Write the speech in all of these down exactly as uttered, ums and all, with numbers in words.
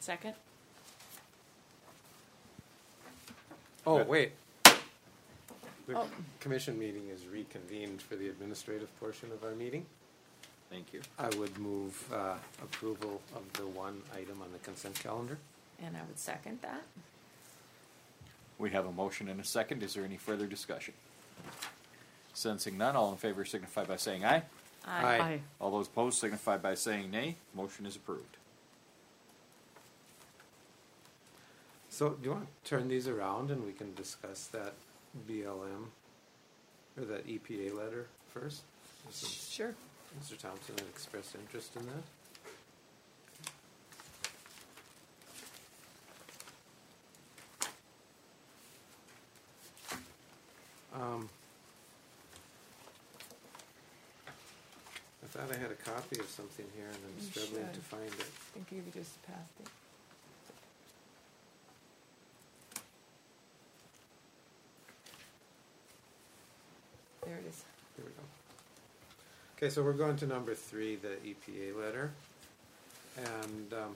Second? Oh, Good. wait. The Oh. commission meeting is reconvened for the administrative portion of our meeting. Thank you. I would move uh, approval of the one item on the consent calendar. And I would second that. We have a motion and a second. Is there any further discussion? Sensing none, all in favor signify by saying aye. Aye. All those opposed signify by saying nay. Motion is approved. So do you want to turn these around and we can discuss that B L M or that E P A letter first? Since Sure. Mister Thompson had expressed interest in that. Um, I thought I had a copy of something here and I'm You struggling should. to find it. I think you just passed it. There it is. Here we go. Okay, so we're going to number three, the E P A letter. And um,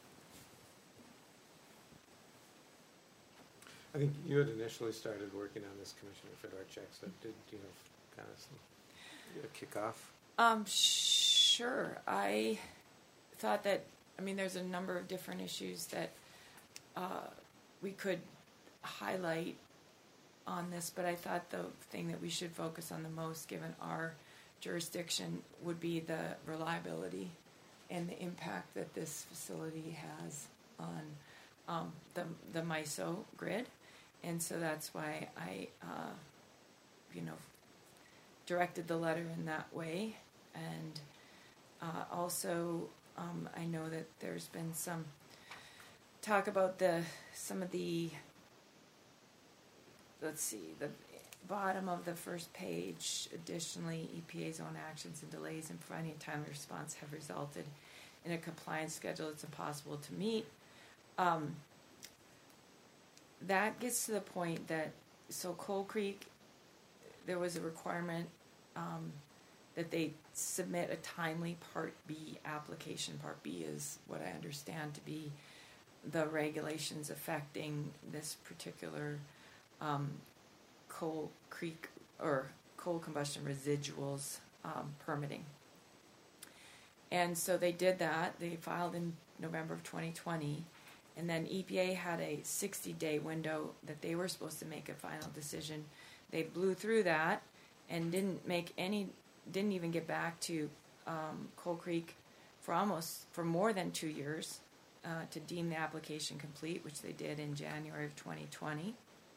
I think you had initially started working on this, Commissioner Fedorchak, so did you have kind of some a kickoff? Um, sure. I thought that, I mean, there's a number of different issues that uh, we could highlight on this, but I thought the thing that we should focus on the most, given our jurisdiction, would be the reliability and the impact that this facility has on um, the the MISO grid, and so that's why I, uh, you know, directed the letter in that way, and uh, also um, I know that there's been some talk about the some of the. Let's see, the bottom of the first page. Additionally, E P A's own actions and delays in providing a timely response have resulted in a compliance schedule that's impossible to meet. Um, that gets to the point that, so Coal Creek, there was a requirement um, that they submit a timely Part B application. Part B is what I understand to be the regulations affecting this particular Um, Coal Creek or coal combustion residuals um, permitting. And so they did that. They filed in November of twenty twenty, and then E P A had a sixty-day window that they were supposed to make a final decision. They blew through that and didn't make any, didn't even get back to um, Coal Creek for almost, for more than two years uh, to deem the application complete, which they did in January of twenty twenty.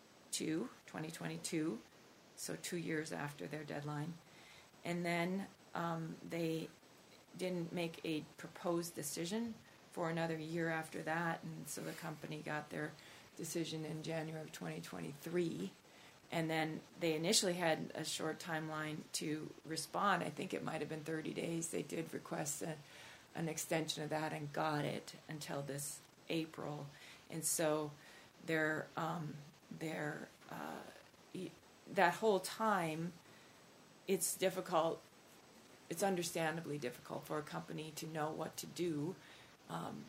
twenty twenty-two, so two years after their deadline. And then um, they didn't make a proposed decision for another year after that, and so the company got their decision in January of twenty twenty-three. And then they initially had a short timeline to respond. I think it might have been thirty days. They did request a, an extension of that and got it until this April. And so they're... Um, There, uh, that whole time, it's difficult. It's understandably difficult for a company to know what to do, um,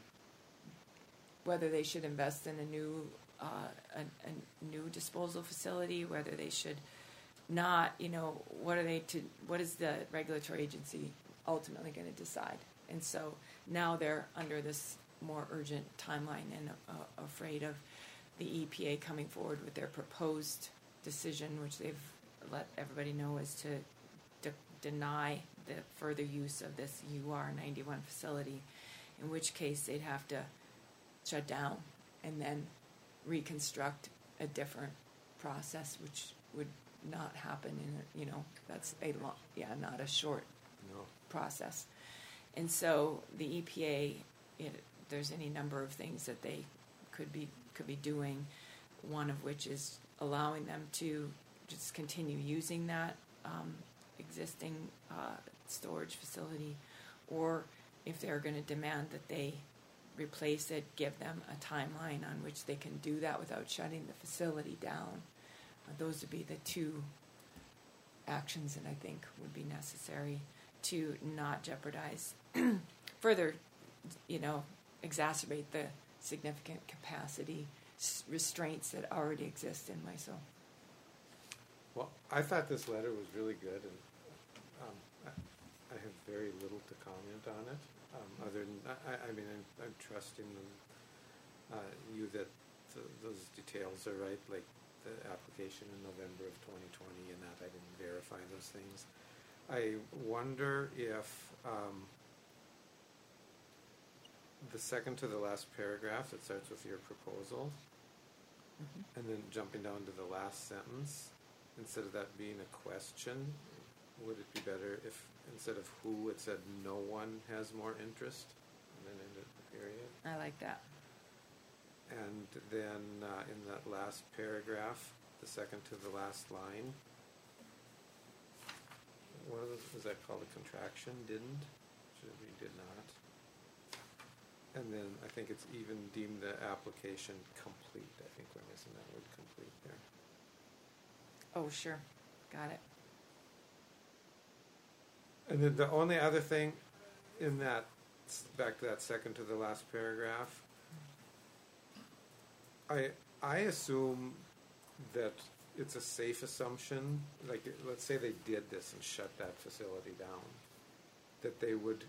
whether they should invest in a new, uh, a, a new disposal facility, whether they should not. You know, what are they to? What is the regulatory agency ultimately going to decide? And so now they're under this more urgent timeline and uh, afraid of the E P A coming forward with their proposed decision, which they've let everybody know is to de- deny the further use of this U R ninety-one facility, in which case they'd have to shut down and then reconstruct a different process, which would not happen in, a, you know, that's a long, yeah, not a short No. process. And so the E P A, it, there's any number of things that they could be could be doing, one of which is allowing them to just continue using that um, existing uh, storage facility, or if they're going to demand that they replace it, give them a timeline on which they can do that without shutting the facility down. Uh, those would be the two actions that I think would be necessary to not jeopardize, further, you know, exacerbate the significant capacity s- restraints that already exist in MISO. Well, I thought this letter was really good, and um, I, I have very little to comment on it. Um, other than I, I mean, I'm, I'm trusting them, uh, you that th those details are right, like the application in November of twenty twenty, and that I didn't verify those things. I wonder if um, the second to the last paragraph that starts with your proposal, Mhm. and then jumping down to the last sentence, instead of that being a question, would it be better if instead of who it said no one has more interest, and then ended the period? I like that. And then uh, in that last paragraph, the second to the last line, what was, was that called a contraction? Didn't? Should we did not? And then I think it's even deemed the application complete. I think we're missing that word complete there. Oh, sure. Got it. And then the only other thing in that, back to that second to the last paragraph, I I assume that it's a safe assumption, like let's say they did this and shut that facility down, that they would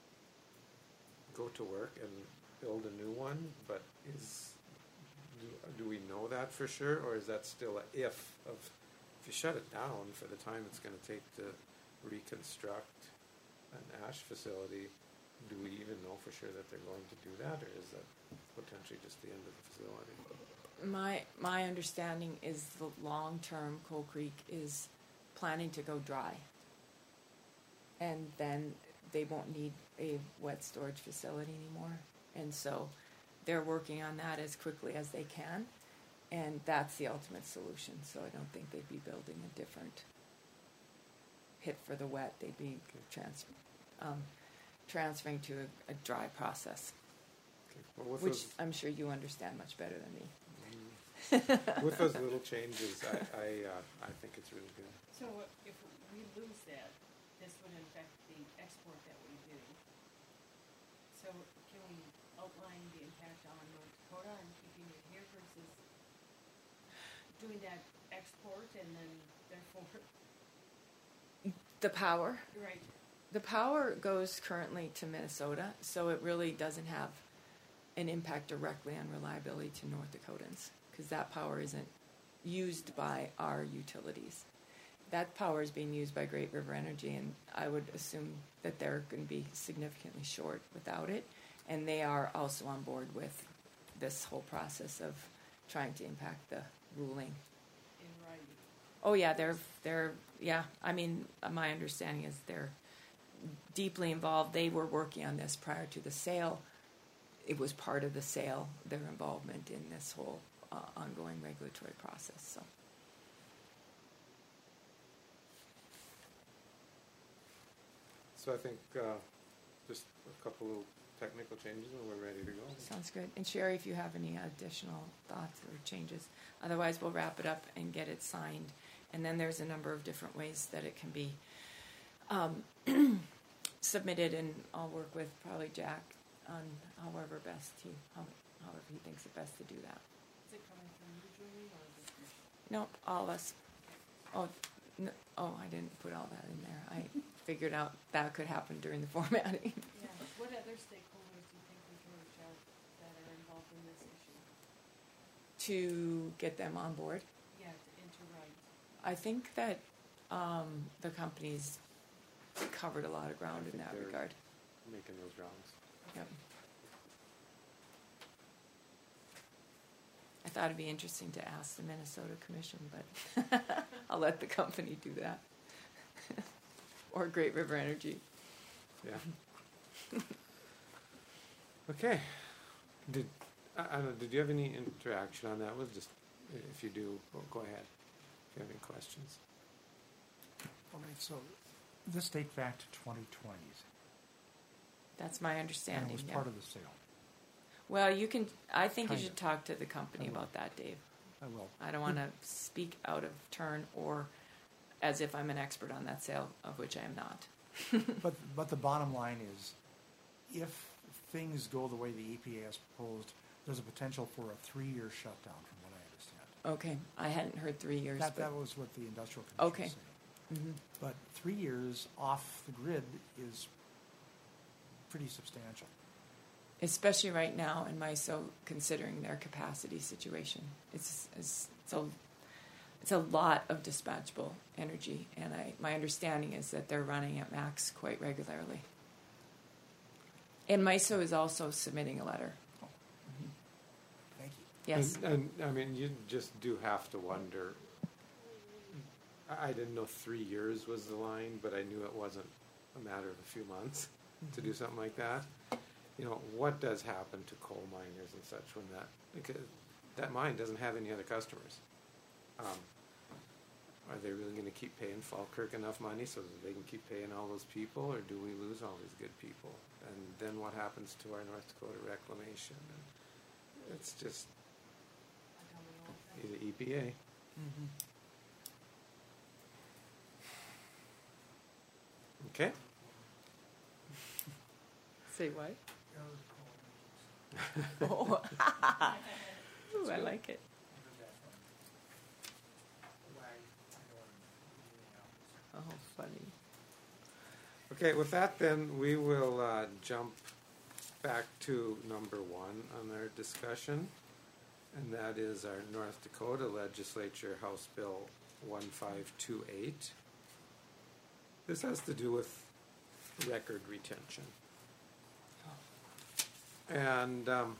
go to work and build a new one, but is, do, do we know that for sure, or is that still a if of, if you shut it down for the time it's going to take to reconstruct an ash facility, do we even know for sure that they're going to do that, or is that potentially just the end of the facility? My my understanding is the long-term Coal Creek is planning to go dry. And then they won't need a wet storage facility anymore. And so they're working on that as quickly as they can. And that's the ultimate solution. So I don't think they'd be building a different pit for the wet. They'd be trans, um, transferring to a, a dry process, Okay. Well, with which those, I'm sure you understand much better than me. with those little changes, I I, uh, I think it's really good. So if we lose that, this would affect the export that we do. So can we outline the impact on North Dakota and keeping it here versus doing that export and then therefore, The power. right, The power goes currently to Minnesota, so it really doesn't have an impact directly on reliability to North Dakotans, because that power isn't used by our utilities. That power is being used by Great River Energy, and I would assume that they're going to be significantly short without it, and they are also on board with this whole process of trying to impact the ruling. in writing? Oh yeah, they're they're yeah. I mean, uh, my understanding is they're deeply involved. They were working on this prior to the sale. It was part of the sale, their involvement in this whole uh, ongoing regulatory process. So So I think uh, just a couple little technical changes and we're ready to go. sounds good. And Sherry, if you have any additional thoughts or changes, otherwise we'll wrap it up and get it signed. And then there's a number of different ways that it can be um, submitted, and I'll work with probably Jack on however best he, how, however he thinks it best to do that. Is it coming from you, Julie, or the commission? No, all of us. Oh, n- oh, I didn't put all that in there. I figured out that could happen during the formatting. Yeah, what other stakeholders do you think we can reach out that are involved in this issue? To get them on board. Yeah, to interwrite. I think that um, the company's covered a lot of ground I in think that they're- regard. Making those rounds. Yep. I thought it'd be interesting to ask the Minnesota Commission, but I'll let the company do that. Or Great River Energy. Yeah. Okay. Did I, I don't know, did you have any interaction on that? Was just if you do, go, go ahead. If you have any questions. All right, so this dates back to twenty twenty, That's my and understanding. it was yeah. part of the sale. Well, you can. I think you Kind should of. talk to the company I will. about that, Dave. I will. I don't want to speak out of turn or as if I'm an expert on that sale, of which I am not. But, but the bottom line is, if things go the way the E P A has proposed, there's a potential for a three-year shutdown, from what I understand. Okay, I hadn't heard three years, That, but, that was what the industrial commission Okay. was saying. Mhm. But three years off the grid is pretty substantial. especially right now in MISO, considering their capacity situation. It's, it's, it's a, it's a lot of dispatchable energy, and I, my understanding is that they're running at max quite regularly. And MISO is also submitting a letter. Thank you. Yes. And, and I mean, you just do have to wonder. I, I didn't know three years was the line, but I knew it wasn't a matter of a few months to do something like that. You know, what does happen to coal miners and such when that, because that mine doesn't have any other customers? Um, are they really going to keep paying Falkirk enough money so that they can keep paying all those people, or do we lose all these good people? And then what happens to our North Dakota reclamation? And it's just the E P A. Mm-hmm. Okay. Say what? Oh. Ooh, I like it. Oh, funny. Okay, with that then, we will uh, jump back to number one on our discussion, and that is our North Dakota Legislature House Bill one five two eight. This has to do with record retention. And um,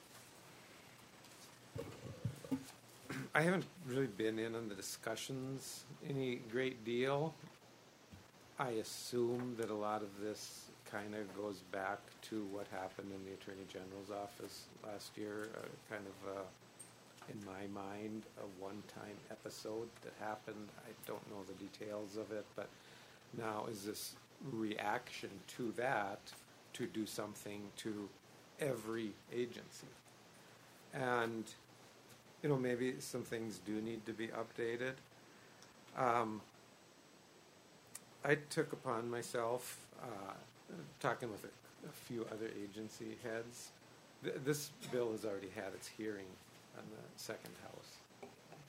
I haven't really been in on the discussions any great deal. I assume that a lot of this kind of goes back to what happened in the Attorney General's office last year, uh, kind of, uh, in my mind, a one-time episode that happened. I don't know the details of it, but now is this reaction to that to do something to every agency? And, you know, maybe some things do need to be updated. Um, I took upon myself, uh, talking with a, a few other agency heads, th- this bill has already had its hearing on the second house.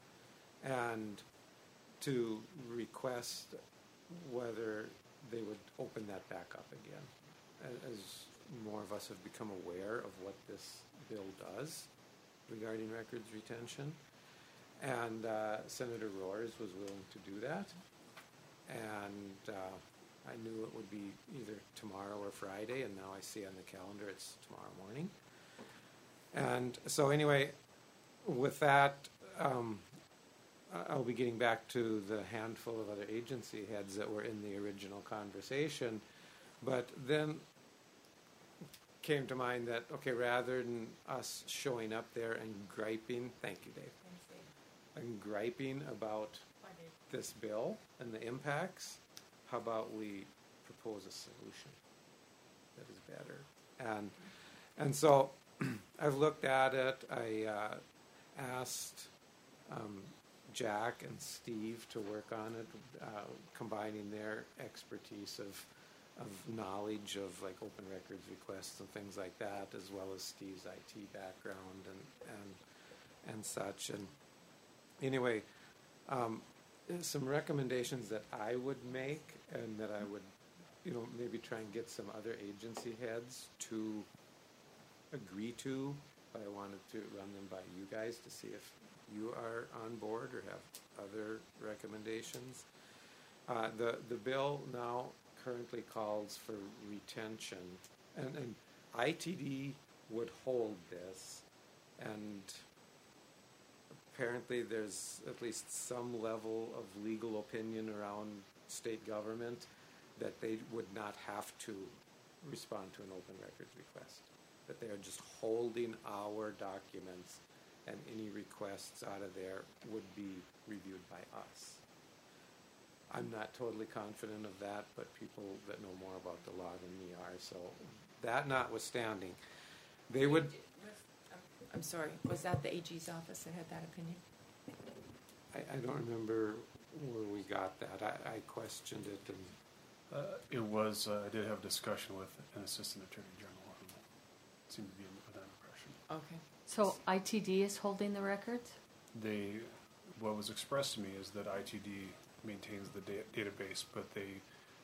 And to request whether they would open that back up again. As more of us have become aware of what this bill does regarding records retention. And uh, Senator Roars was willing to do that. And uh, I knew it would be either tomorrow or Friday, and now I see on the calendar it's tomorrow morning. And so anyway, with that, um, I'll be getting back to the handful of other agency heads that were in the original conversation. But then came to mind that, okay, rather than us showing up there and griping, thank you, Dave, and griping about this bill and the impacts, how about we propose a solution that is better? And and so I've looked at it. I uh, asked um, Jack and Steve to work on it, uh, combining their expertise of of knowledge of like open records requests and things like that, as well as Steve's I T background and and and such. And anyway, um, some recommendations that I would make, and that I would, you know, maybe try and get some other agency heads to agree to, but I wanted to run them by you guys to see if you are on board or have other recommendations. Uh, the the bill now currently calls for retention, and, and I T D would hold this, and apparently there's at least some level of legal opinion around state government that they would not have to respond to an open records request, that they are just holding our documents, and any requests out of there would be reviewed by us. I'm not totally confident of that, but people that know more about the law than me are. So that notwithstanding, they would... I'm sorry, was that the A G's office that had that opinion? I, I don't remember where we got that. I, I questioned it, and Uh, it was, uh, I did have a discussion with an assistant attorney general on seemed to be of that impression. Okay. So I T D is holding the records? They, what was expressed to me is that I T D maintains the da- database, but they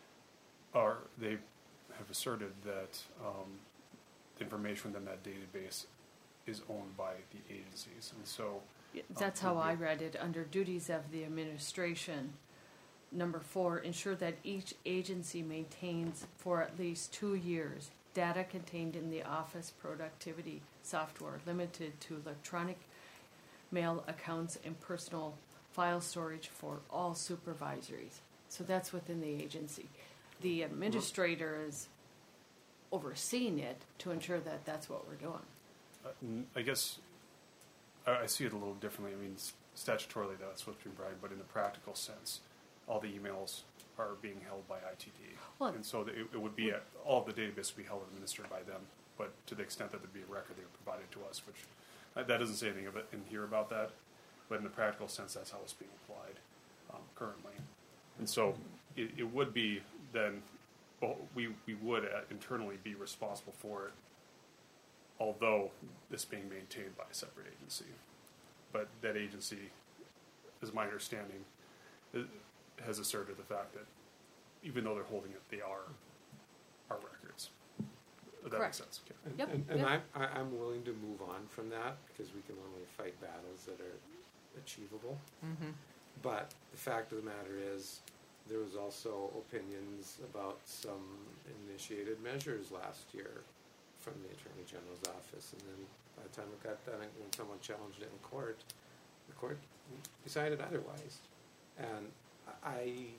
are, they have asserted that um, the information within that database is owned by the agencies, and so. Yeah, That's how I read it, under duties of the administration. Number four, ensure that each agency maintains for at least two years data contained in the office productivity software limited to electronic mail accounts and personal file storage for all supervisories. So that's within the agency. The administrator is overseeing it to ensure that that's what we're doing. Uh, n- I guess I I see it a little differently. I mean, s- statutorily that's what's being provided, but in the practical sense, all the emails are being held by I T D. Well- and so the- it, it would be, a, all of the database would be held and administered by them, but to the extent that there'd be a record, they would provide it to us, which, uh, that doesn't say anything of it in here about that, but in the practical sense, that's how it's being applied um, currently. And so it, it would be then, well, we, we would uh, internally be responsible for it, although this being maintained by a separate agency. But that agency, is my understanding, i- has asserted the fact that even though they're holding it, they are our records. Does that make Correct. sense? Okay. And, Yep, and, and yep. I'm, I- I'm willing to move on from that because we can only fight battles that are achievable. Mm-hmm. But the fact of the matter is, there was also opinions about some initiated measures last year from the Attorney General's office, and then by the time it got done, when someone challenged it in court, the court decided otherwise. And I,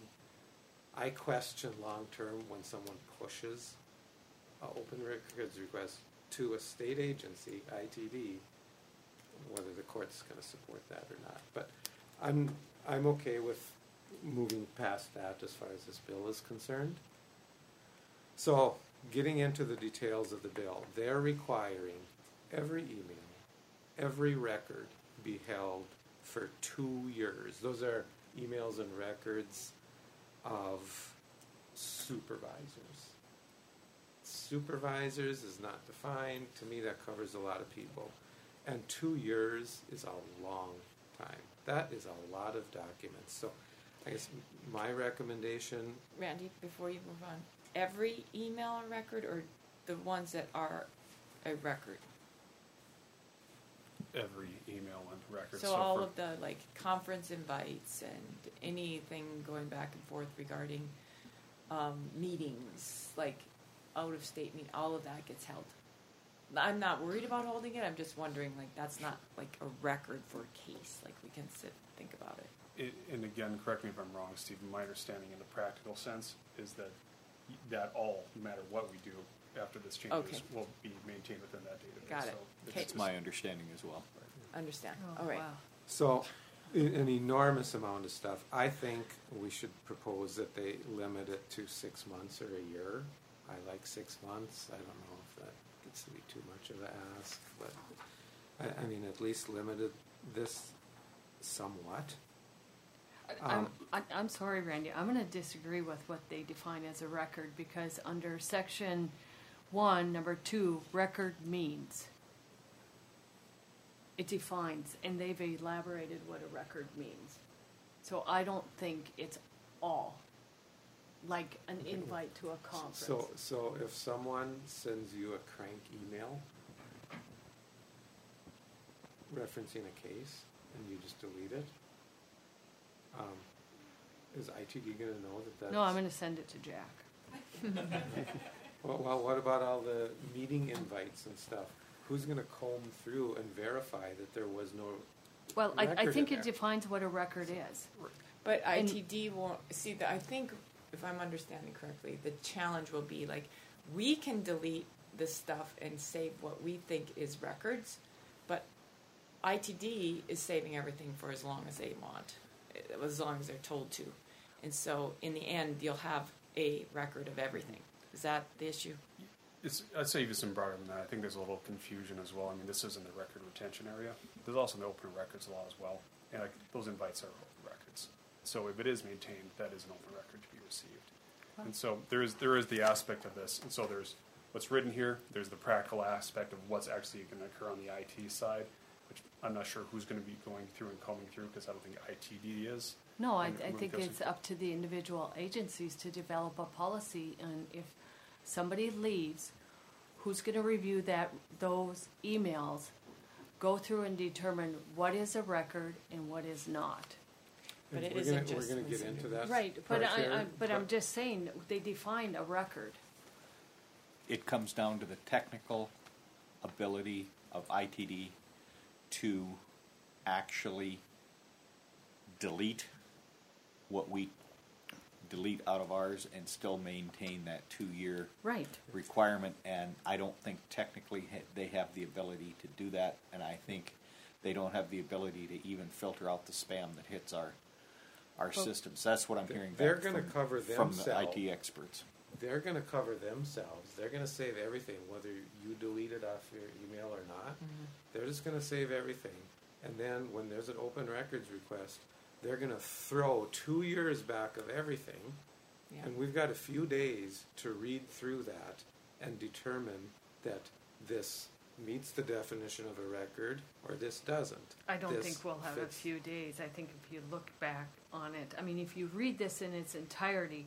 I question long-term when someone pushes an open records request to a state agency, I T D, whether the court's going to support that or not. But I'm, I'm okay with moving past that as far as this bill is concerned. So, getting into the details of the bill, they're requiring every email, every record be held for two years. Those are emails and records of supervisors. Supervisors is not defined. To me, that covers a lot of people. And two years is a long time. That is a lot of documents. So I guess my recommendation, Randy, before you move on, every email a record or the ones that are a record? Every email and record. So all for- of the like conference invites and anything going back and forth regarding um, meetings, like out of state meet, all of that gets held. I'm not worried about holding it. I'm just wondering, like that's not like a record for a case. Like we can sit and think about it. It, and again, correct me if I'm wrong, Stephen, my understanding in the practical sense is that y- that all, no matter what we do after this changes, Okay. will be maintained within that database. Got it. So it's Okay. That's just- my understanding as well. Understand? Oh, All right. wow. so i- an enormous amount of stuff. I think we should propose that they limit it to six months or a year. I like six months. I don't know if that gets to be too much of an ask, but I, I mean, at least limited this somewhat. I'm, Um, I- I'm sorry, Randy, I'm gonna disagree with what they define as a record, because under section one, number two, record means. It defines, and they've elaborated what a record means. So I don't think it's all, like an invite to a conference. So, so if someone sends you a crank email referencing a case and you just delete it, um, is I T D gonna know that that's? No, I'm gonna send it to Jack. Well, well, what about all the meeting invites and stuff? Who's gonna comb through and verify that there was no, Well, I, I Record think in it there. defines what a record is. But And- I T D won't see that. I think, if I'm understanding correctly, the challenge will be like we can delete this stuff and save what we think is records, but I T D is saving everything for as long as they want, eh, as long as they're told to, and so in the end, you'll have a record of everything. Is that the issue? It's, I'd say even some broader than that. I think there's a little confusion as well. I mean, this isn't the record retention area. There's also the open records law as well. And like, those invites are open records. So if it is maintained, that is an open record to be received. And so there is, there is the aspect of this. And so there's what's written here. There's the practical aspect of what's actually going to occur on the I T side, which I'm not sure who's going to be going through and combing through because I don't think I T D is. No, I, And I when it think goes it's to- up to the individual agencies to develop a policy, and if somebody leaves, who's gonna review that, those emails, go through and determine what is a record and what is not. But And it we're isn't gonna, just we're gonna when get somebody- into that. Right, but part I, there, I, but I'm just saying, they define a record. It comes down to the technical ability of I T D to actually delete what we delete out of ours and still maintain that two-year Right. requirement, and I don't think technically ha- they have the ability to do that, and I think they don't have the ability to even filter out the spam that hits our our Well, systems. That's what I'm hearing they're back gonna from, cover from the I themselves. T experts. They're gonna cover themselves. They're gonna save everything, whether you delete it off your email or not. They're just gonna save everything. And then when there's an open records request, they're gonna throw two years back of everything. Yeah. And we've got a few days to read through that and determine that this meets the definition of a record or this doesn't. I don't This think we'll have a fits. few days. I think if you look back on it, I mean, if you read this in its entirety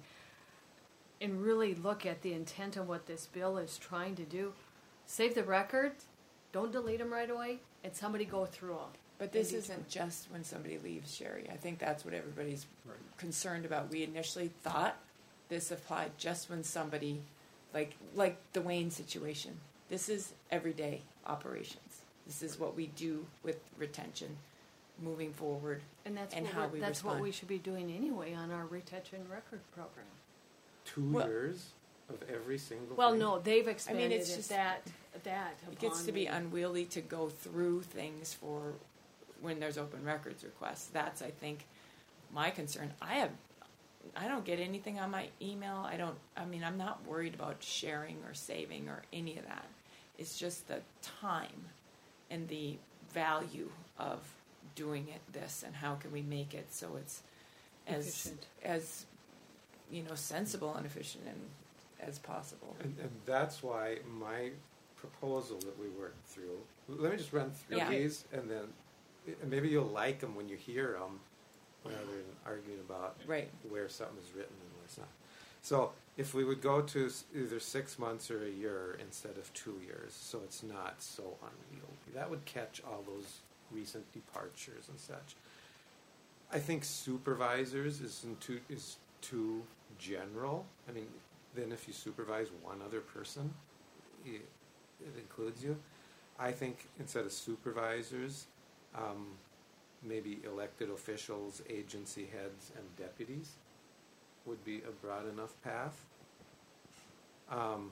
and really look at the intent of what this bill is trying to do, save the records, don't delete them right away, and somebody go through them. But this And isn't just when somebody leaves, Sherry. I think that's what everybody's Right. concerned about. We initially thought this applied just when somebody, like like the Wayne situation. This is everyday operations. This is what we do with retention, moving forward. And that's And what how we're- we that's what respond. we should be doing anyway on our retention record program. Two Well- years of every single Well, thing? no, they've expanded it's it just- that that It gets upon to be the- unwieldy to go through things for when there's open records requests. That's, I think, my concern. I have, I don't get anything on my email. I don't. I mean, I'm not worried about sharing or saving or any of that. It's just the time and the value of doing it this, and how can we make it so it's as Efficient. as you know sensible and efficient and as possible. And, and that's why my proposal that we worked through, let me just run through Yeah. these, and then and maybe you'll like them when you hear them, rather than arguing about Right. where something is written and where it's not. So if we would go to s- either six months or a year instead of two years, so it's not so unwieldy, that would catch all those recent departures and such. I think supervisors is in too, is too general. I mean, then if you supervise one other person, it, it includes you. I think instead of supervisors, um, maybe elected officials, agency heads, and deputies would be a broad enough path. Um,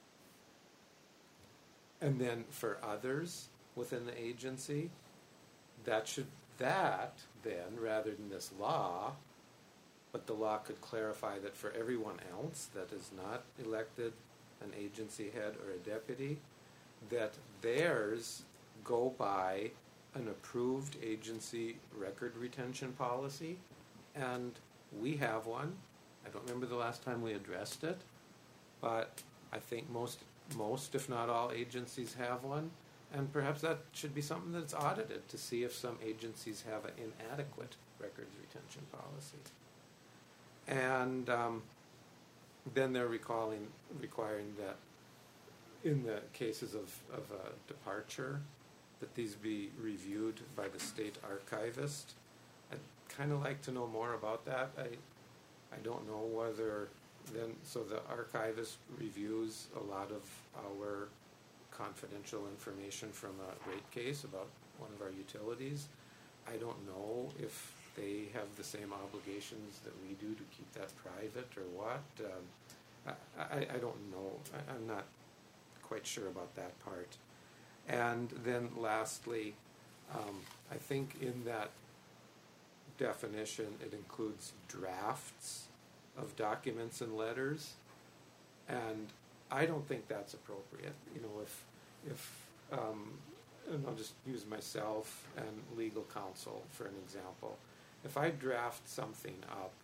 and then for others within the agency, that should, that then, rather than this law, but the law could clarify that for everyone else that is not elected, an agency head or a deputy, that theirs go by an approved agency record retention policy, and we have one. I don't remember the last time we addressed it, but I think most, most if not all agencies have one, and perhaps that should be something that's audited to see if some agencies have an inadequate records retention policy. And um, then they're recalling, requiring that in the cases of, of a departure, that these be reviewed by the state archivist. I'd kind of like to know more about that. I, I don't know whether then, so the archivist reviews a lot of our confidential information from a rate case about one of our utilities. I don't know if they have the same obligations that we do to keep that private or what. Um, I, I, I don't know. I, I'm not quite sure about that part. And then lastly, um, I think in that definition it includes drafts of documents and letters, and I don't think that's appropriate. You know, if if um, and I'll just use myself and legal counsel for an example. If I draft something up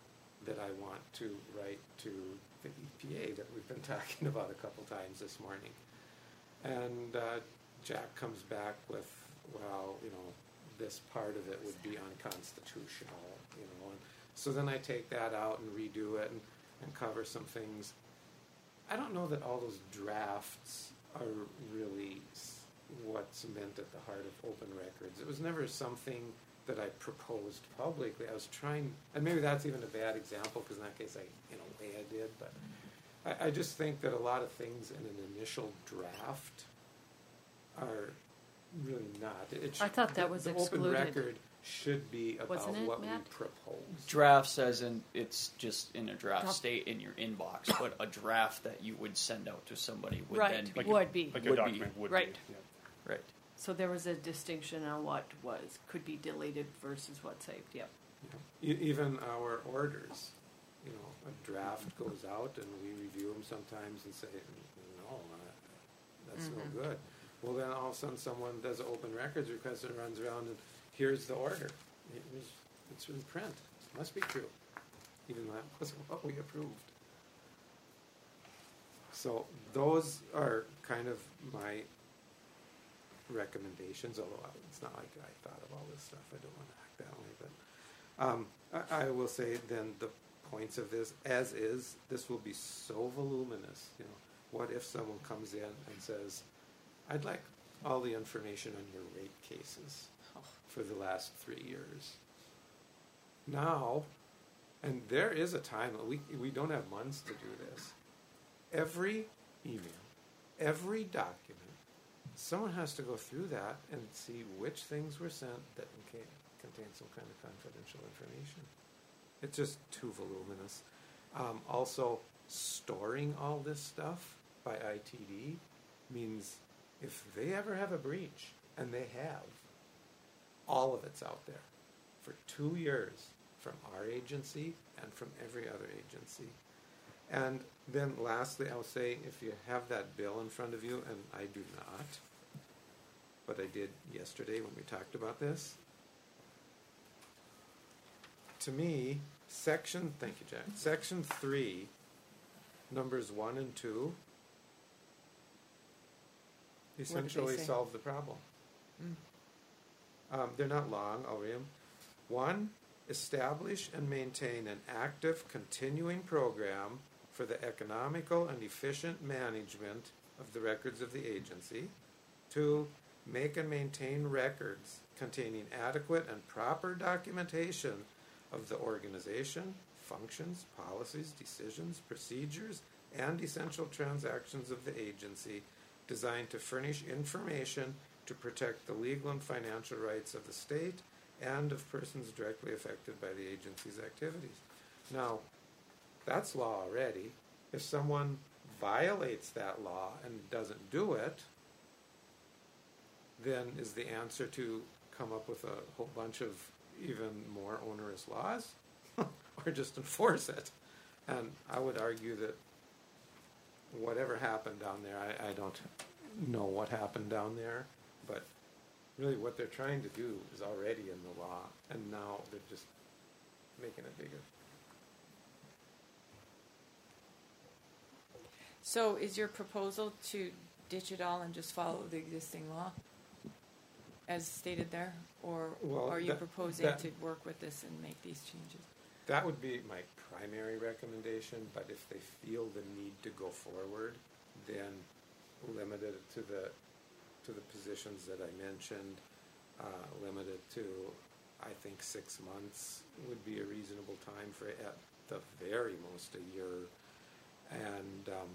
that I want to write to the E P A that we've been talking about a couple times this morning. And uh, Jack comes back with, well, you know, this part of it would be unconstitutional, you know. And so then I take that out and redo it and, and cover some things. I don't know that all those drafts are really s- what's meant at the heart of open records. It was never something that I proposed publicly. I was trying, and maybe that's even a bad example, because in that case, I, in a way, I did. But I, I just think that a lot of things in an initial draft are really not. It I should- thought that the- was the excluded. open record should be about Wasn't it, what we Matt? propose. Drafts as in it's just in a draft Drop- state in your inbox, but a draft that you would send out to somebody would Right. then be Like Would be. Like Would a be, document would right. be. Yeah. right. So there was a distinction on what was, could be deleted versus what saved, yep. You know, e- even our orders, you know, a draft goes out and we review them sometimes and say, no, uh, that's Mhm. no good. Well, then all of a sudden someone does an open records request and runs around and here's the order. It was, it's in print. It must be true. Even though that wasn't what we approved. So those are kind of my recommendations, although it's not like I thought of all this stuff. I don't want to act that way, but um, I, I will say then the points of this, as is, this will be so voluminous. You know, what if someone comes in and says, "I'd like all the information on your rate cases for the last three years." Now, and there is a time we we don't have months to do this. Every email, every document, someone has to go through that and see which things were sent that contain, contain some kind of confidential information. It's just too voluminous. Um, also, storing all this stuff by I T D means if they ever have a breach, and they have, all of it's out there for two years from our agency and from every other agency. And then lastly, I'll say, if you have that bill in front of you, and I do not, but I did yesterday when we talked about this, to me, section, thank you, Jack, section three, numbers one and two, essentially say? solve the problem. Mm. Um, they're not long, I'll read them. One, establish and maintain an active, continuing program for the economical and efficient management of the records of the agency. Two, make and maintain records containing adequate and proper documentation of the organization, functions, policies, decisions, procedures, and essential transactions of the agency, designed to furnish information to protect the legal and financial rights of the state and of persons directly affected by the agency's activities. Now, that's law already. If someone violates that law and doesn't do it, then is the answer to come up with a whole bunch of even more onerous laws? Or just enforce it? And I would argue that whatever happened down there, I, I don't know what happened down there, but really what they're trying to do is already in the law, and now they're just making it bigger. So is your proposal to ditch it all and just follow the existing law as stated there? Or Well, are you that- proposing that- to work with this and make these changes? That would be my primary recommendation, but if they feel the need to go forward, then limit it to the to the positions that I mentioned, uh, limit it to, I think six months would be a reasonable time for, at the very most, a year. And um,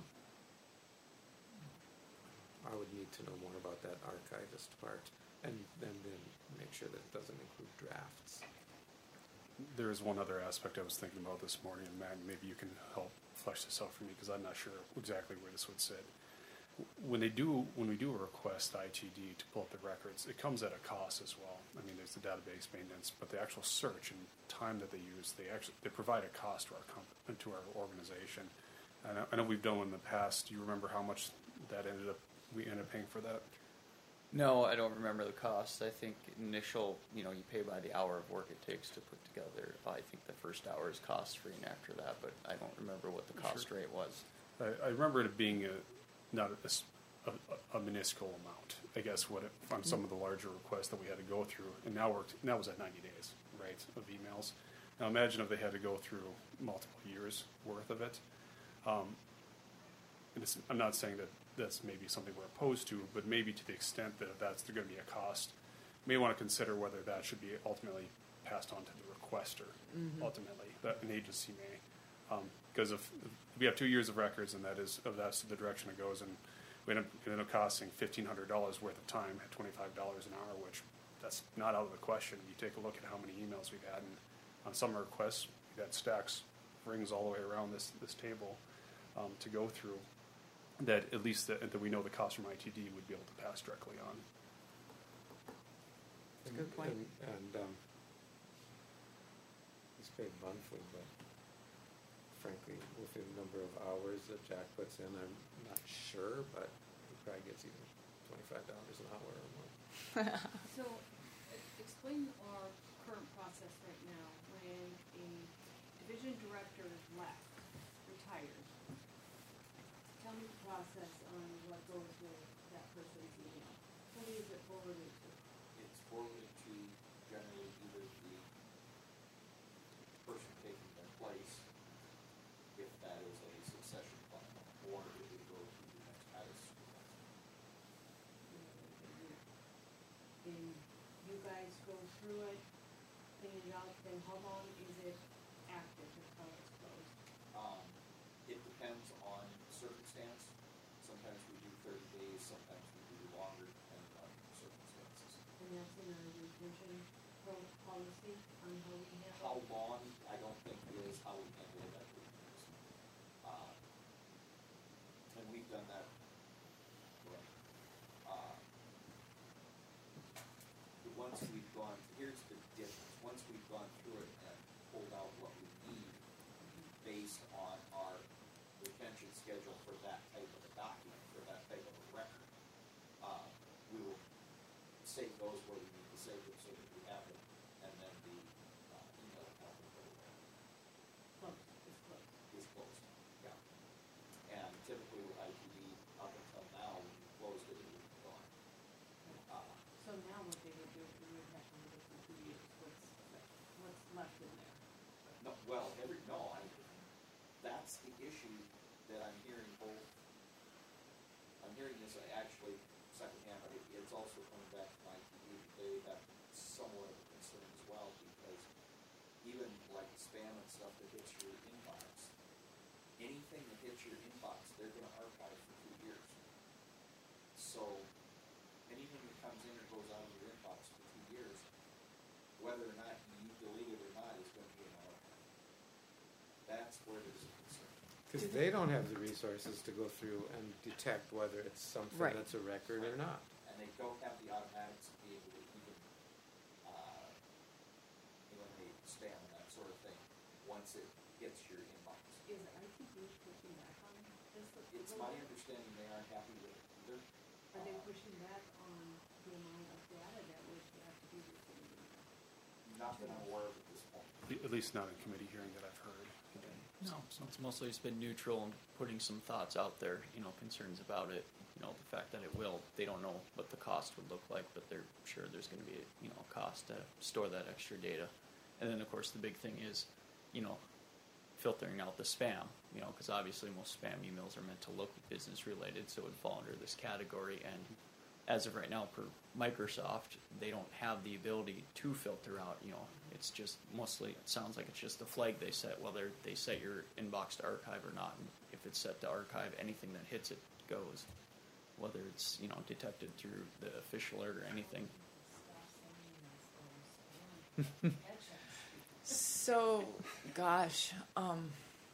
I would need to know more about that archivist part, and, and then make sure that it doesn't include drafts. There is one other aspect I was thinking about this morning, and Matt, maybe you can help flesh this out for me, because I'm not sure exactly where this would sit. When they do, when we do a request I T D to pull up the records, it comes at a cost as well. I mean, there's the database maintenance, but the actual search and time that they use, they actually they provide a cost to our comp- to our organization. And I, I know we've done one in the past. Do you remember how much that ended up? We ended up paying for that. No, I don't remember the cost. I think initial, you know, you pay by the hour of work it takes to put together. I think the first hour is cost free, and after that, but I don't remember what the cost rate was. I, I remember it being a, not a, s- a- a minuscule amount, I guess, what it, on some of the larger requests that we had to go through. And now we're, now was at ninety days, right, of emails. Now imagine if they had to go through multiple years worth of it. Um, and it's, I'm not saying that that's maybe something we're opposed to, but maybe to the extent that that's going to be a cost, you may want to consider whether that should be ultimately passed on to the requester, ultimately, that an agency may. Because if, if we have two years of records and that is, if that's the direction it goes, and we end up, it end up costing fifteen hundred dollars worth of time at twenty-five dollars an hour, which that's not out of the question. You take a look at how many emails we've had, and on some requests, we've had stacks, rings all the way around this, this table um, to go through, that at least that, that we know the cost from I T D would be able to pass directly on. That's a good point. And, and um, it's paid monthly, but frankly, with the number of hours that Jack puts in, I'm not sure, but he probably gets even twenty-five dollars an hour or more. So, e- explain our current process right now. When a division director is left, retired, tell me the process on what goes with that person's email. Who is it forwarded to? It's forwarded to generally either the person taking their place, if that is a succession plan, or it would go to the next highest supervisor. And you guys go through it, clean it up, then how long is it active until it's closed? Um, it depends on circumstance. Sometimes we do thirty days, sometimes we do longer, depending on circumstances. And that's in our retention pro- policy on how we handle How it? long, I don't think is how we handle it at the years. Uh, and we've done that. Right. Uh, but once we've gone, here's the difference, once we've gone through it and pulled out what we need based on our retention schedule for that type of a document, for that type of a record, uh, we will save those where we need to save them so that we have them, and then the uh, email account will go away. Closed, it's closed. Is closed, yeah. And typically with I T D, up until now, when you closed it, it would be gone. Uh, So now what they would do, we would have to look for two years, what's, what's left in there? No, well, every, no, I, that's the issue that I'm hearing both, I'm hearing this actually secondhand, but it, it's also coming back from I T D, they have somewhat of a concern as well, because even like spam and stuff that hits your inbox, anything that hits your inbox, they're gonna archive for two years. So, anything that comes in or goes out of your inbox for two years, whether or not you delete it or not, is gonna be an archive. That's where there's a concern. Because they don't have the resources to go through and detect whether it's something Right. that's a record or not. And they don't have the automatics to be able to even, uh, eliminate spam and that sort of thing, once it hits your inbox. Is I T D pushing back on this? a It's little my bit? understanding they aren't happy with it either. Are they Uh, pushing back on the amount of data that would have to be received? Not that I'm aware of at this point. At least not in committee hearing that I've heard. No, so it's mostly just been neutral and putting some thoughts out there, you know, concerns about it, you know, the fact that it will, they don't know what the cost would look like, but they're sure there's gonna be, a, you know, a cost to store that extra data. And then, of course, the big thing is, you know, filtering out the spam, you know, because obviously most spam emails are meant to look business related, so it would fall under this category. And as of right now, per Microsoft, they don't have the ability to filter out, you know, it's just mostly, it sounds like it's just a flag they set, whether they set your inbox to archive or not. And if it's set to archive, anything that hits it goes, whether it's, you know, detected through the official alert or anything. So, gosh, um,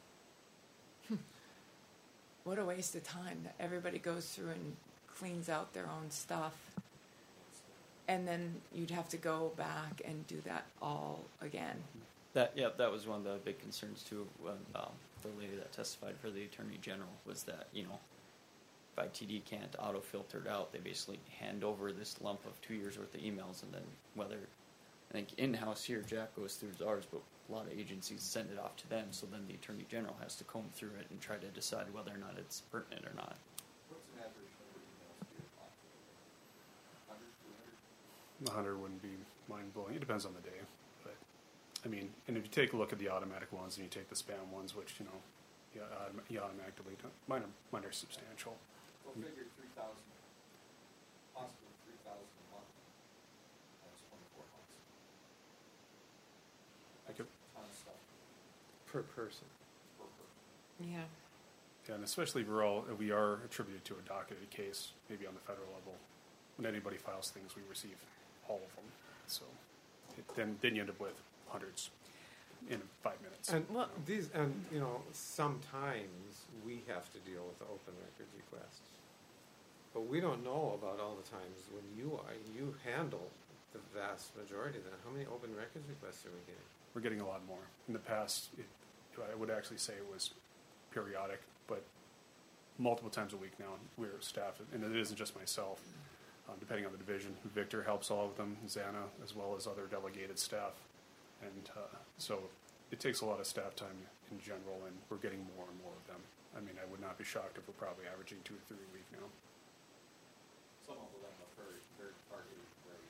what a waste of time that everybody goes through and cleans out their own stuff. And then you'd have to go back and do that all again. That yeah, that was one of the big concerns too. When um, the lady that testified for the attorney general was that, you know, if I T D can't auto filter it out, they basically hand over this lump of two years worth of emails, and then whether I think in-house here Jack goes through ours, but a lot of agencies send it off to them, so then the Attorney General has to comb through it and try to decide whether or not it's pertinent or not. What's an average number of emails do you want? one hundred, two hundred? A hundred wouldn't be mind blowing. It depends on the day, but I mean, and if you take a look at the automatic ones and you take the spam ones, which you know, you, autom- you automatically delete, mine are mine are substantial. Go figure three thousand, possibly three thousand a month. That's twenty-four months. I could, Ton of stuff Per person. per person. Yeah. yeah, and especially if we're all we are attributed to a docketed case, maybe on the federal level. When anybody files things, we receive all of them. So it, then then you end up with hundreds in five minutes. And Well- these, and you know, sometimes we have to deal with the open records requests, but we don't know about all the times when you are you handle the vast majority of them. How many open records requests are we getting? We're getting a lot more. In the past, it, I would actually say it was periodic, but multiple times a week now we're staffed, and it isn't just myself. Um, depending on the division, Victor helps all of them, Xana, as well as other delegated staff, and uh, so it takes a lot of staff time in general, and we're getting more and more of them. I mean, I would not be shocked if we're probably averaging two or three a week now. Some of them are very, very targeted, very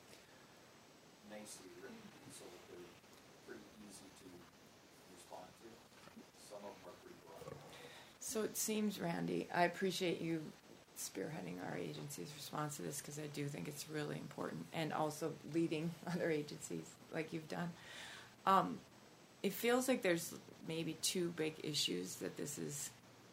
nicely written, so that they're pretty easy to respond to. Some of them are pretty broad. So it seems, Randy, I appreciate you spearheading our agency's response to this because I do think it's really important, and also leading other agencies like you've done. Um, it feels like there's maybe two big issues that this is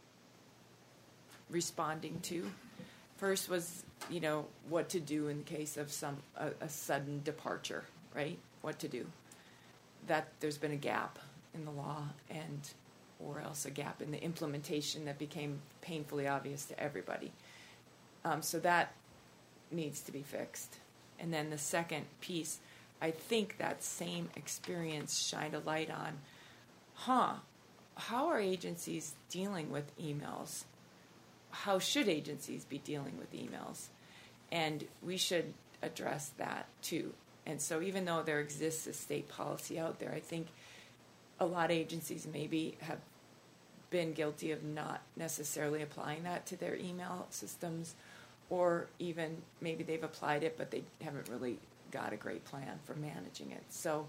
responding to. First was, you know, what to do in case of some a, a sudden departure, right? What to do. That there's been a gap in the law, and or else a gap in the implementation that became painfully obvious to everybody. Um, so that needs to be fixed. And then the second piece, I think that same experience shined a light on, huh, how are agencies dealing with emails? How should agencies be dealing with emails? And we should address that too. And so even though there exists a state policy out there, I think a lot of agencies maybe have been guilty of not necessarily applying that to their email systems, or even maybe they've applied it but they haven't really got a great plan for managing it. So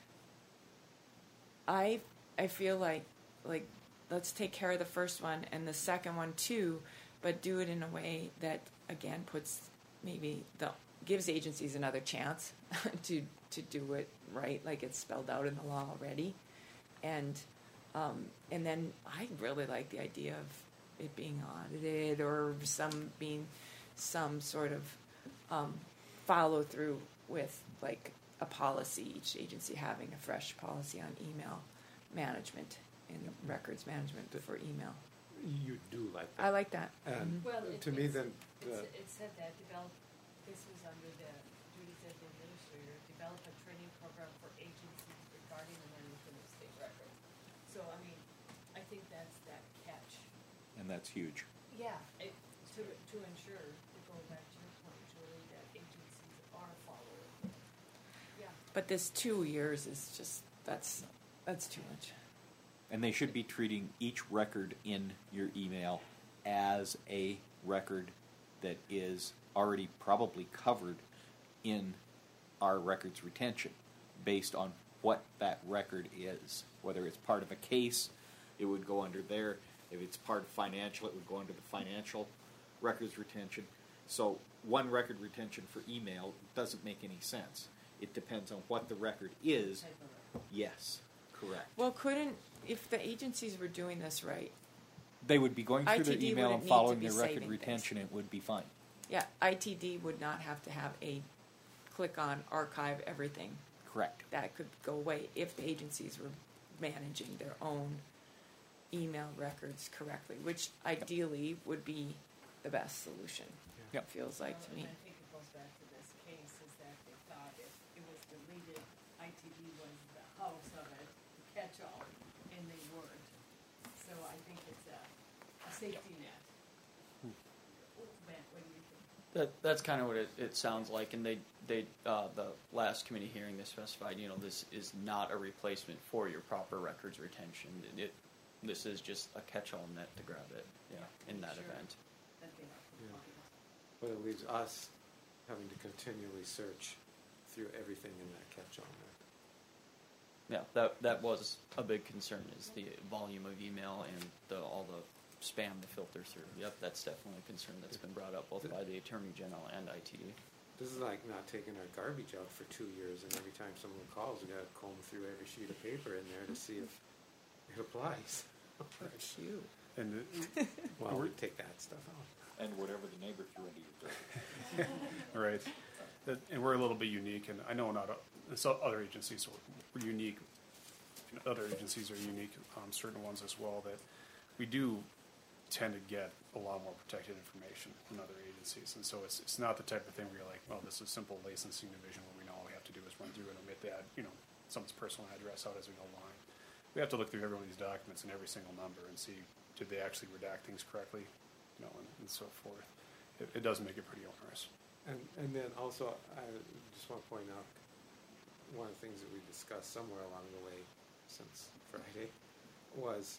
I I feel like like let's take care of the first one and the second one too, but do it in a way that again puts maybe the gives agencies another chance to to do it right, like it's spelled out in the law already. And um, and then I really like the idea of it being audited, or some being some sort of um, follow through with like a policy, each agency having a fresh policy on email management and records management for email. You do like I that. like that. And Well, it, to me, it's- then it's, the, it said that develop, this was under the duties of the administrator, develop a training program for agencies regarding the management of state records. So, I mean, I think that's that catch. And that's huge. Yeah. It, to, to ensure, to go back to your point, Julie, that agencies are following. Yeah. But this two years is just that's that's too much. And they should be treating each record in your email as a record that is already probably covered in our records retention based on what that record is. Whether it's part of a case, it would go under there. If it's part of financial, it would go under the financial records retention. So one record retention for email doesn't make any sense. It depends on what the record is. Type of record. Yes, correct. Well, couldn't if the agencies were doing this right? They would be going through their I T D email wouldn't and need to following be their record saving retention. It would be fine. Yeah, I T D would not have to have a click on archive everything. Correct. That could go away if the agencies were managing their own email records correctly, which ideally would be the best solution. Yep. Feels like Well, to me. And I think it goes back to this case, is that they thought if it was deleted, I T D was the house of it, the catch-all, and they weren't. So I think it's a, a safety net. That that's kind of what it, it sounds like, and they they uh, the last committee hearing they specified, you know, this is not a replacement for your proper records retention. It, it this is just a catch-all net to grab it, yeah, in that Sure. event. That'd be Yeah. helpful. But it leaves us having to continually search through everything in that catch-all net. Yeah, that that was a big concern, is the volume of email and the all the spam to filter through. Yep, that's definitely a concern that's been brought up both by the Attorney General and I T D. This is like not taking our garbage out for two years, and every time someone calls, we gotta comb through every sheet of paper in there to see if it applies. Cute. And it, Well, we take that stuff out. And whatever the neighbor threw into your dirt. right. That- And we're a little bit unique, and I know not, o- some other agencies are we're unique, and other agencies are unique, um, certain ones as well, that we do tend to get a lot more protected information than other agencies. And so it's, it's not the type of thing where you're like, well, this is simple licensing division where we know all we have to do is run through and omit that, you know, someone's personal address out as we go along. We have to look through every one of these documents and every single number and see, did they actually redact things correctly, you know, and, and so forth. It, it does make it pretty onerous. And, and then also, I just want to point out, one of the things that we discussed somewhere along the way since Friday was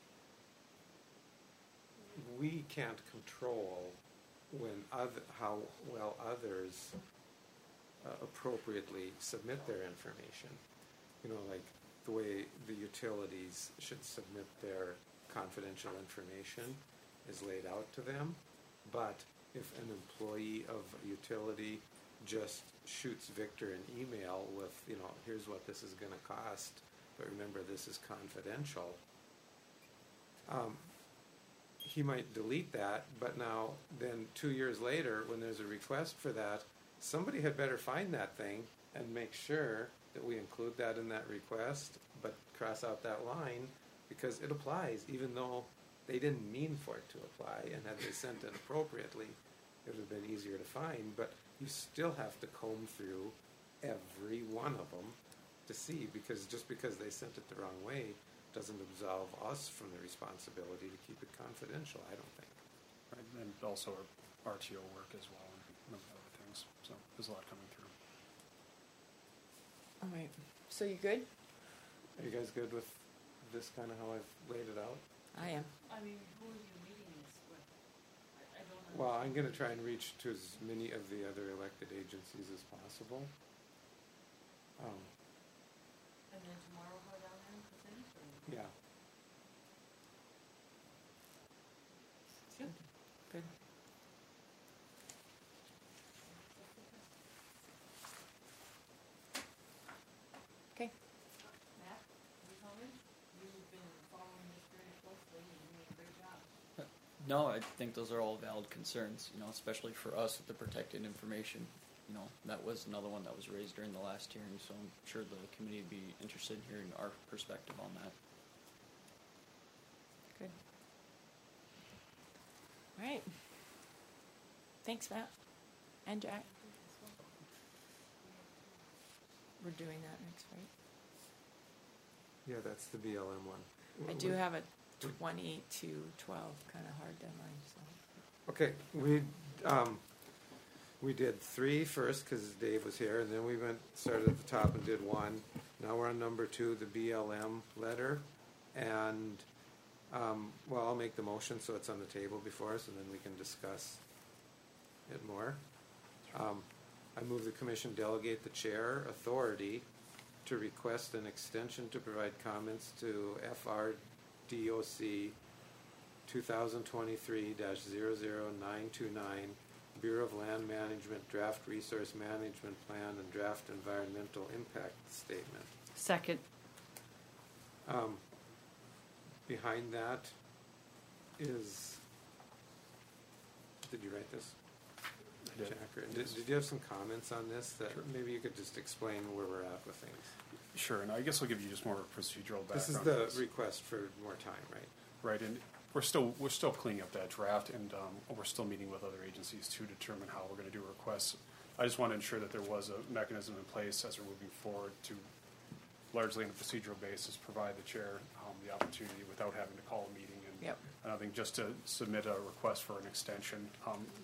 we can't control when other, how well others uh, appropriately submit their information. You know, like the way the utilities should submit their confidential information is laid out to them, but if an employee of a utility just shoots Victor an email with, you know, here's what this is going to cost, but remember this is confidential, um, he might delete that, but now then two years later when there's a request for that, somebody had better find that thing and make sure that we include that in that request, but cross out that line because it applies even though they didn't mean for it to apply, and had they sent it appropriately, it would have been easier to find, but you still have to comb through every one of them to see, because just because they sent it the wrong way doesn't absolve us from the responsibility to keep it confidential, I don't think. Right? And also our R T O work as well, and a number of other things. So there's a lot coming through. All right. So you good? Are you guys good with this kind of how I've laid it out? I am. I mean, who are you meeting this with? I, I don't know. Well, I'm gonna try and reach to as many of the other elected agencies as possible. Um, And then tomorrow go down there and present, or? yeah, Good. Good. Okay. Matt, any comments? You've been following this very closely and you're doing a great job. No, I think those are all valid concerns, you know, especially for us with the protected information. You know, that was another one that was raised during the last hearing, so I'm sure the committee would be interested in hearing our perspective on that. Good. All right. Thanks, Matt. And Jack. We're doing that next, right? yeah, that's the B L M one. I do have a twenty to twelve kind of hard deadline, so. Okay, we, um, we did three first because Dave was here, and then we went, started at the top and did one. Now we're on number two, the B L M letter, and, um, well, I'll make the motion so it's on the table before us, and then we can discuss it more. Um, I move the commission delegate the chair authority to request an extension to provide comments to F R D O C two thousand twenty-three dash zero zero nine two nine, Bureau of Land Management Draft Resource Management Plan and Draft Environmental Impact Statement. Second. Um, behind that is, did you write this? I did. Jack, or did, did you have some comments on this that maybe you could just explain where we're at with things? Sure, and I guess I'll give you just more of a procedural background. This is to the this. request for more time, right? Right, and we're still, we're still cleaning up that draft, and um, we're still meeting with other agencies to determine how we're going to do requests. I just want to ensure that there was a mechanism in place as we're moving forward to, largely on a procedural basis, provide the chair um, the opportunity without having to call a meeting. And Yep. and I think just to submit a request for an extension, um,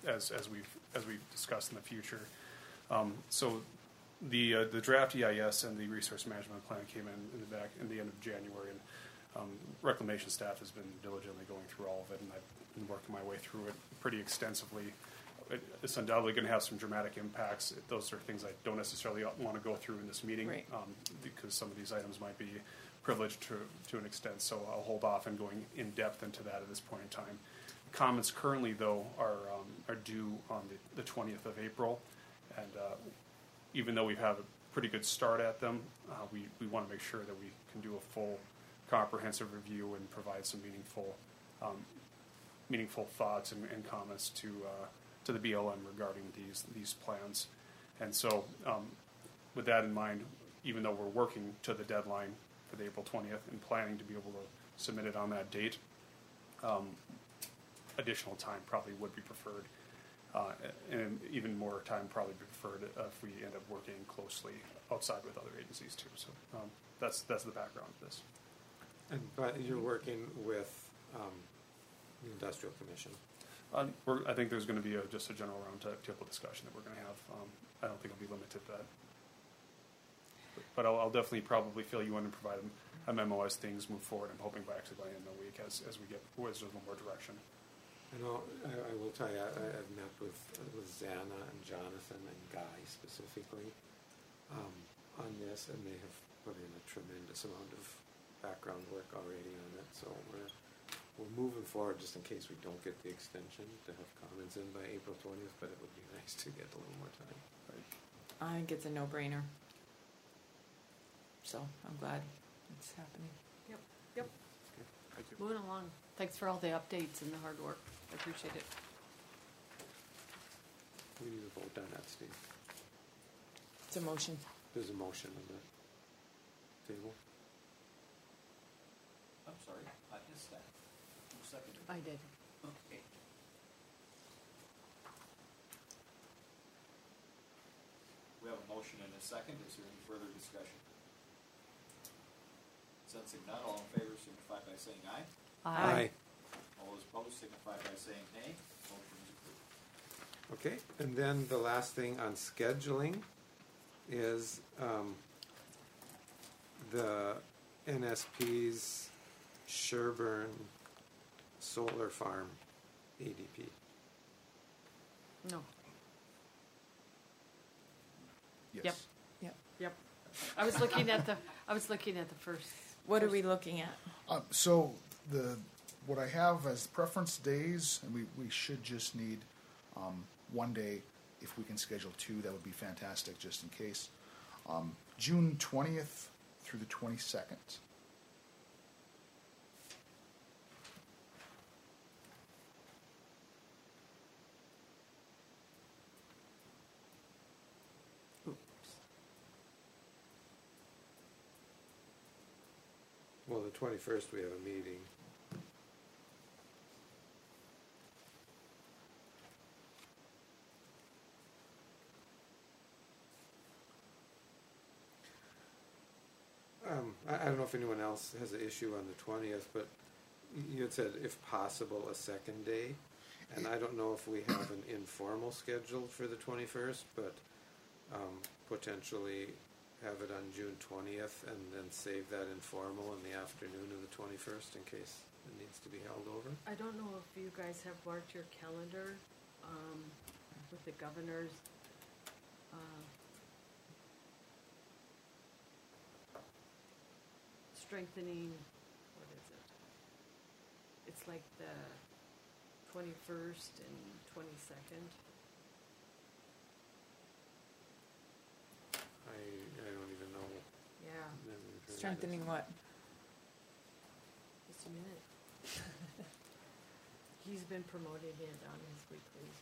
as as we've as we've discussed in the future. Um, so the uh, the draft E I S and the resource management plan came in in the back in the end of January, and um, reclamation staff has been diligently going through all of it, and I've been working my way through it pretty extensively. It, it's undoubtedly going to have some dramatic impacts. It, those are things I don't necessarily want to go through in this meeting, Right. um, because some of these items might be privileged to to an extent. So I'll hold off on going in depth into that at this point in time. Comments currently, though, are um, are due on the, the twentieth of April, and uh, even though we've had a pretty good start at them, uh, we, we want to make sure that we can do a full, comprehensive review and provide some meaningful um, meaningful thoughts and, and comments to uh, to the B L M regarding these these plans. And so, um, with that in mind, even though we're working to the deadline for the April twentieth and planning to be able to submit it on that date, um, additional time probably would be preferred, uh, and even more time probably be preferred if we end up working closely outside with other agencies too. So um, that's that's the background of this. And but you're working with um, the Industrial Commission. Uh, we're, I think there's going to be a, just a general roundtable discussion that we're going to have. Um, I don't think it'll be limited to that. But, but I'll, I'll definitely probably fill you in and provide a memo as things move forward. I'm hoping by actually by the end of the week as, as we get as there's a little more direction. I know. I, I will tell you. I, I've met with with Xana and Jonathan and Guy specifically um, on this, and they have put in a tremendous amount of background work already on it. So we're we're moving forward, just in case we don't get the extension, to have comments in by April twentieth. But it would be nice to get a little more time. Right. I think it's a no-brainer. So I'm glad it's happening. Yep, yep. Thank you. Moving along. Thanks for all the updates and the hard work. I appreciate it. We need to vote on that, Steve. It's a motion. There's a motion on the table. I'm sorry, I missed that. Who seconded? I did. Okay. We have a motion and a second. Is there any further discussion? Sensing none, all in favor signify by saying aye. Aye. All those opposed signify by saying nay. Motion is approved. Okay, and then the last thing on scheduling is um, the N S P's Sherburne Solar Farm A D P. No. Yes. Yep. Yep. Yep. I was looking at the. I was looking at the first. What are we looking at? Um, so the what I have as preference days, and we, we should just need um, one day. If we can schedule two, that would be fantastic, just in case. Um, June twentieth through the twenty-second. Well, the twenty-first we have a meeting. Um, I, I don't know if anyone else has an issue on the twentieth, but you had said if possible a second day. And I don't know if we have an informal scheduled for the twenty-first, but um, potentially have it on June twentieth and then save that informal in the afternoon of the twenty-first in case it needs to be held over. I don't know if you guys have marked your calendar um, with the governor's. Uh, strengthening. What is it? It's like the twenty-first and twenty-second. I, I don't even know. Yeah. Never heard of Strengthening this. what? Just a minute. He's been promoting it on his weeklies.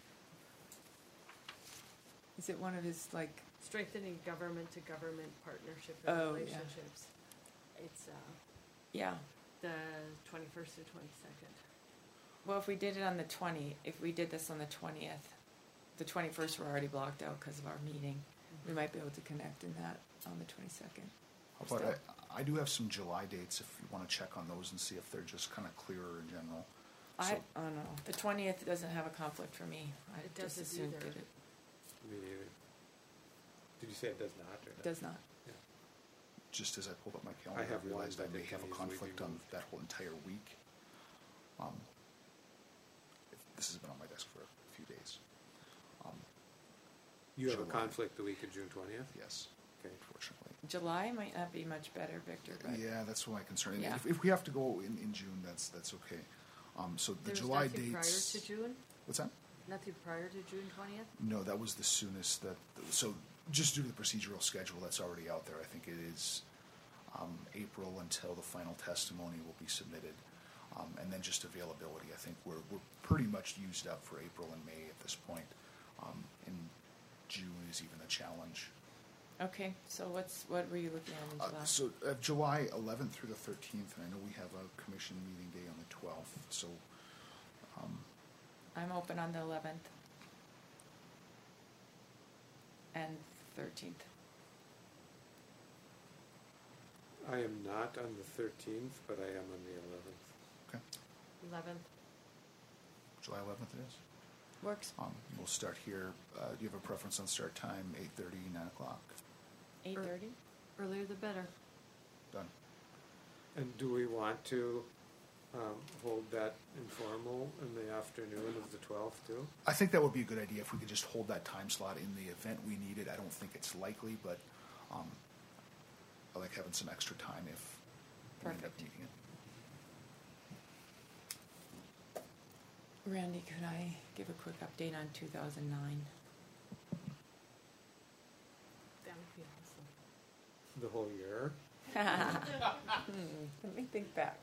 Is it one of his, like, Strengthening government to government partnership Oh, and yeah. relationships. It's uh, yeah. the twenty-first and twenty-second. Well, if we did it on the twentieth, if we did this on the twentieth, the twenty-first we're already blocked out because of our meeting. We might be able to connect in that on the twenty-second. How about I, I do have some July dates if you want to check on those and see if they're just kind of clearer in general. I, So- oh no, the twentieth doesn't have a conflict for me. I It just doesn't as soon either. did it. Me neither. Did you say it does not? Or It does not. Just as I pulled up my calendar, I, have one, realized I but may it have can a easily be conflict on moved. that whole entire week. Um, this has been on my desk for a few days. Um, You have a July. conflict the week of June twentieth? yes, Okay. unfortunately. July might not be much better, Victor, but Yeah, that's my concern. And Yeah. If, if we have to go in, in June, that's that's okay. Um, so the There's July nothing dates. prior to June? What's that? Nothing prior to June twentieth? No, that was the soonest that. So just due to the procedural schedule that's already out there, I think it is um, April until the final testimony will be submitted, um, and then just availability. I think we're we're pretty much used up for April and May at this point, um, and June is even a challenge. okay. So what's what were you looking at in Uh, July? so uh, July eleventh through the thirteenth, and I know we have a commission meeting day on the twelfth. So um, I'm open on the eleventh and thirteenth. I am not on the thirteenth, but I am on the eleventh. okay, Eleventh. July eleventh it is. Works. Um, we'll start here. Uh, do you have a preference on start time? Eight thirty, nine o'clock. Eight thirty. Earlier the better. Done. And do we want to um, hold that informal in the afternoon of the twelfth too? I think that would be a good idea if we could just hold that time slot in the event we need it. I don't think it's likely, but um, I like having some extra time if we end up Perfect. needing it. Randy, could I give a quick update on two thousand nine? That would be awesome. The whole year? Hmm, let me think back.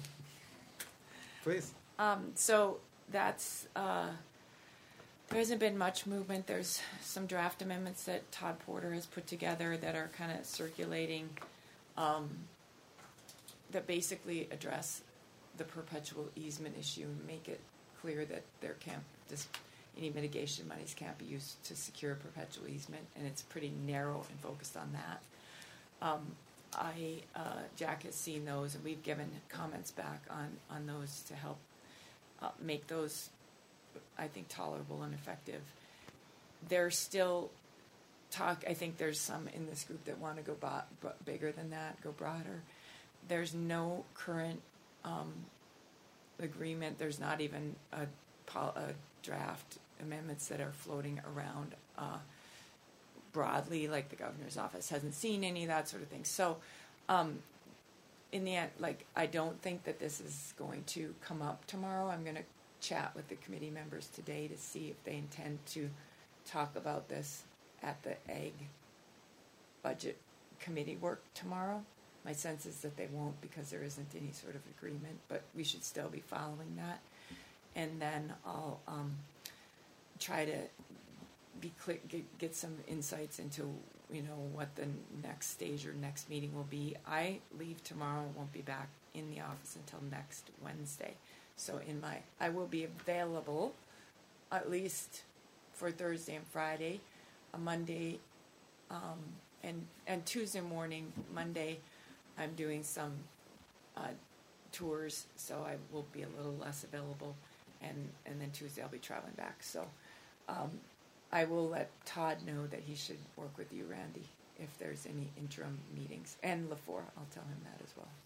Please. Um, so that's, uh, there hasn't been much movement. There's some draft amendments that Todd Porter has put together that are kind of circulating, um, that basically address the perpetual easement issue and make it clear that there can't, this, any mitigation monies can't be used to secure a perpetual easement, and it's pretty narrow and focused on that. Um, I, uh, Jack has seen those, and we've given comments back on, on those to help uh, make those, I think, tolerable and effective. There's still talk, I think there's some in this group that want to go bo- b- bigger than that, go broader. There's no current um, agreement. There's not even a, pol- a draft amendments that are floating around uh, broadly, like the governor's office hasn't seen any of that sort of thing. So, um, in the end, like, I don't think that this is going to come up tomorrow. I'm going to chat with the committee members today to see if they intend to talk about this at the Ag Budget Committee work tomorrow. My sense is that they won't because there isn't any sort of agreement, but we should still be following that. And then I'll um, try to be clear, get, get some insights into, you know, what the next stage or next meeting will be. I leave tomorrow, won't be back in the office until next Wednesday. So in my, I will be available at least for Thursday and Friday, a Monday, um, and and Tuesday morning. Monday, I'm doing some uh, tours, so I will be a little less available, and and then Tuesday I'll be traveling back. So. Um, I will let Todd know that he should work with you, Randy, if there's any interim meetings. And LaFour, I'll tell him that as well.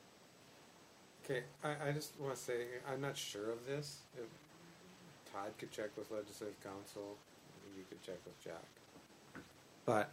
Okay, I, I just want to say, I'm not sure of this. If Todd could check with Legislative Council, you could check with Jack. But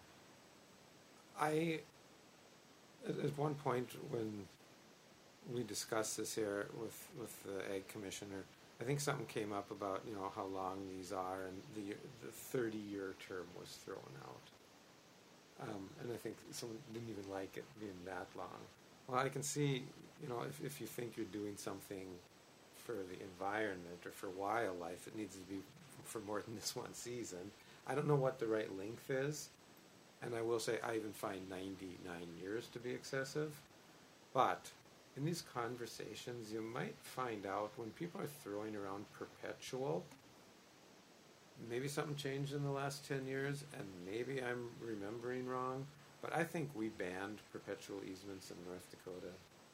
I, at, at one point when we discussed this here with, with the Ag Commissioner, I think something came up about, you know, how long these are, and the the thirty-year term was thrown out. Um, and I think someone didn't even like it being that long. Well, I can see, you know, if, if you think you're doing something for the environment or for wildlife, it needs to be for more than this one season. I don't know what the right length is, and I will say I even find ninety-nine years to be excessive, but in these conversations, you might find out when people are throwing around perpetual, maybe something changed in the last ten years, and maybe I'm remembering wrong, but I think we banned perpetual easements in North Dakota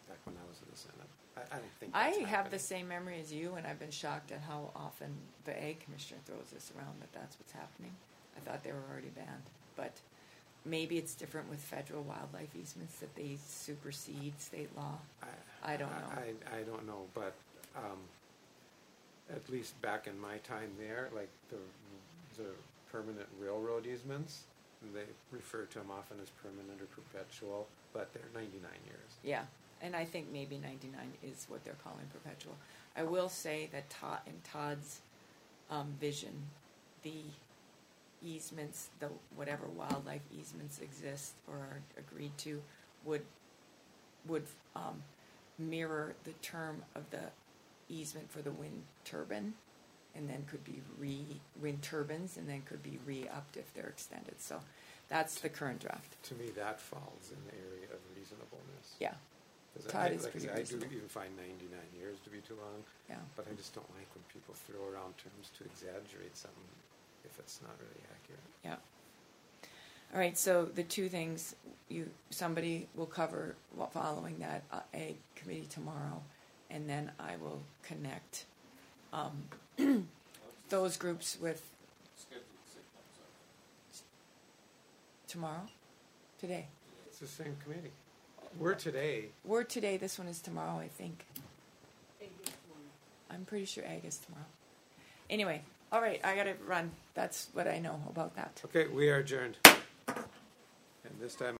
back when I was in the Senate. I, I don't think I that's have happening. the same memory as you, and I've been shocked at how often the Ag Commissioner throws this around, that that's what's happening. I thought they were already banned, but maybe it's different with federal wildlife easements, that they supersede state law. I don't know. I, I don't know, but um, at least back in my time there, like the the permanent railroad easements, they refer to them often as permanent or perpetual, but they're ninety-nine years. Yeah, and I think maybe ninety-nine is what they're calling perpetual. I will say that Todd, in Todd's um, vision, the easements, the whatever wildlife easements exist or are agreed to, would would um, mirror the term of the easement for the wind turbine, and then could be re wind turbines, and then could be re-upped if they're extended. So that's the current draft. To me, that falls in the area of reasonableness. Yeah, 'Cause Todd I, is like I pretty say, I do reasonable. even find ninety-nine years to be too long, yeah. but I just don't like when people throw around terms to exaggerate something if it's not really accurate. Yeah. All right. So the two things you somebody will cover wa- following that uh, ag committee tomorrow, and then I will connect um, those groups with tomorrow, today. It's the same committee. We're today. We're today. This one is tomorrow, I think. Hey, this one. I'm pretty sure ag is tomorrow. Anyway, all right. I gotta run. That's what I know about that. Okay, we are adjourned. And this time.